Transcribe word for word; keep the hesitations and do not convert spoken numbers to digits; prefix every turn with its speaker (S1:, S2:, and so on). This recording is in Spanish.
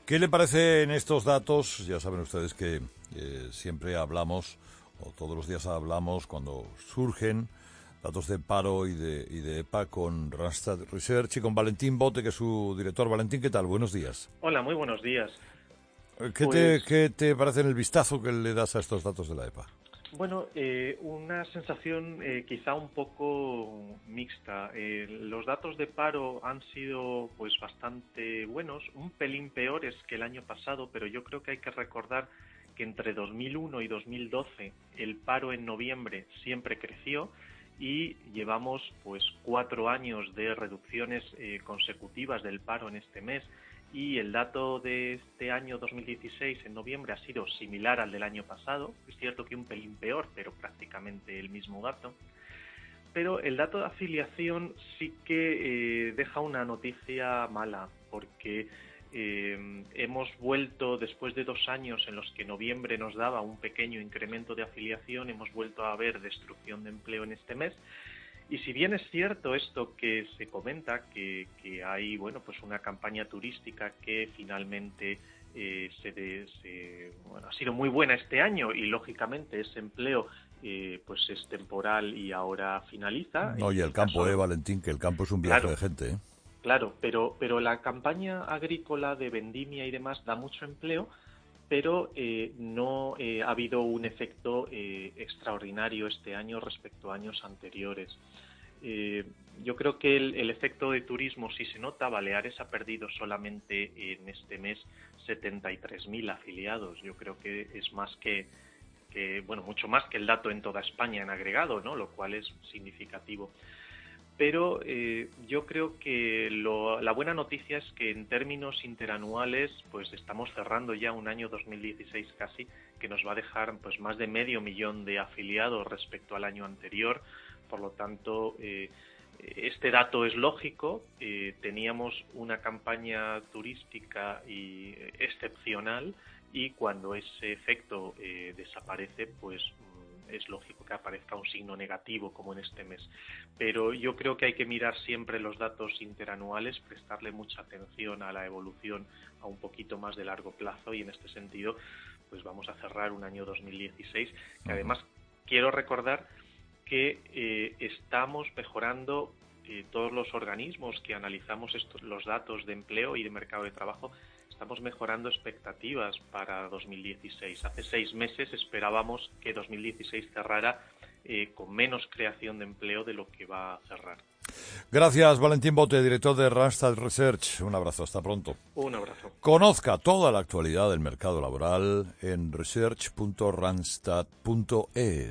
S1: ¿Qué le parece en estos datos? Ya saben ustedes que eh, siempre hablamos, o todos los días hablamos, cuando surgen datos de paro y de, y de E P A con Randstad Research y con Valentín Bote, que es su director. Valentín, ¿qué tal? Buenos días.
S2: Hola, muy buenos días.
S1: ¿Qué,
S2: pues,
S1: te, ¿Qué te parece en el vistazo que le das a estos datos de la E P A?
S2: Bueno, eh, una sensación eh, quizá un poco mixta. Eh, los datos de paro han sido pues bastante buenos, un pelín peores que el año pasado, pero yo creo que hay que recordar que entre dos mil uno y dos mil doce el paro en noviembre siempre creció y llevamos pues cuatro años de reducciones eh, consecutivas del paro en este mes. Y el dato de este año dos mil dieciséis, en noviembre, ha sido similar al del año pasado. Es cierto que un pelín peor, pero prácticamente el mismo dato. Pero el dato de afiliación sí que eh, deja una noticia mala, porque eh, hemos vuelto, después de dos años en los que noviembre nos daba un pequeño incremento de afiliación, hemos vuelto a ver destrucción de empleo en este mes. Y si bien es cierto esto que se comenta, que, que hay bueno pues una campaña turística que finalmente eh, se, de, se bueno, ha sido muy buena este año y lógicamente ese empleo eh, pues es temporal y ahora finaliza.
S1: No, y el, el campo,
S2: caso,
S1: eh, Valentín, que el campo es un viaje
S2: claro,
S1: de gente, ¿eh?
S2: Claro, pero, pero la campaña agrícola de vendimia y demás da mucho empleo, pero eh, no eh, ha habido un efecto eh, extraordinario este año respecto a años anteriores. Eh, yo creo que el, el efecto de turismo sí se nota. Baleares ha perdido solamente en este mes setenta y tres mil afiliados. Yo creo que es más que, que, bueno, mucho más que el dato en toda España en agregado, ¿no? Lo cual es significativo. Pero eh, yo creo que lo, la buena noticia es que en términos interanuales pues estamos cerrando ya un año dos mil dieciséis casi que nos va a dejar pues más de medio millón de afiliados respecto al año anterior. Por lo tanto, eh, este dato es lógico. Eh, teníamos una campaña turística y, eh, excepcional y cuando ese efecto eh, desaparece pues es lógico que aparezca un signo negativo como en este mes. Pero yo creo que hay que mirar siempre los datos interanuales, prestarle mucha atención a la evolución a un poquito más de largo plazo y en este sentido pues vamos a cerrar un año dos mil dieciséis que además quiero recordar que eh, estamos mejorando eh, todos los organismos que analizamos estos, los datos de empleo y de mercado de trabajo. Estamos mejorando expectativas para dos mil dieciséis. Hace seis meses esperábamos que dos mil dieciséis cerrara eh, con menos creación de empleo de lo que va a cerrar.
S1: Gracias, Valentín Bote, director de Randstad Research. Un abrazo, hasta pronto.
S2: Un abrazo.
S1: Conozca toda la actualidad del mercado laboral en research punto randstad punto es.